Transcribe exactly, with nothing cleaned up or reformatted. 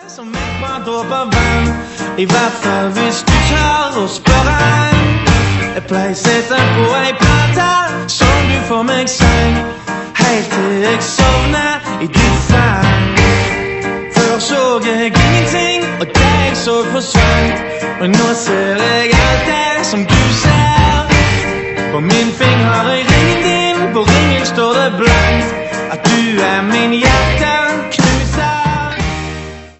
Som jeg bare dråper vann, i hvert fall hvis du tar og spør han. Jeg pleier sette på ei plate som du får meg sang, helt til jeg sovner i ditt fang. Før så jeg ingenting, og det jeg så forsvant, og nå ser jeg alt det som du ser. På min finger har jeg ringen din, på ringen står det blankt at du er min hjelp.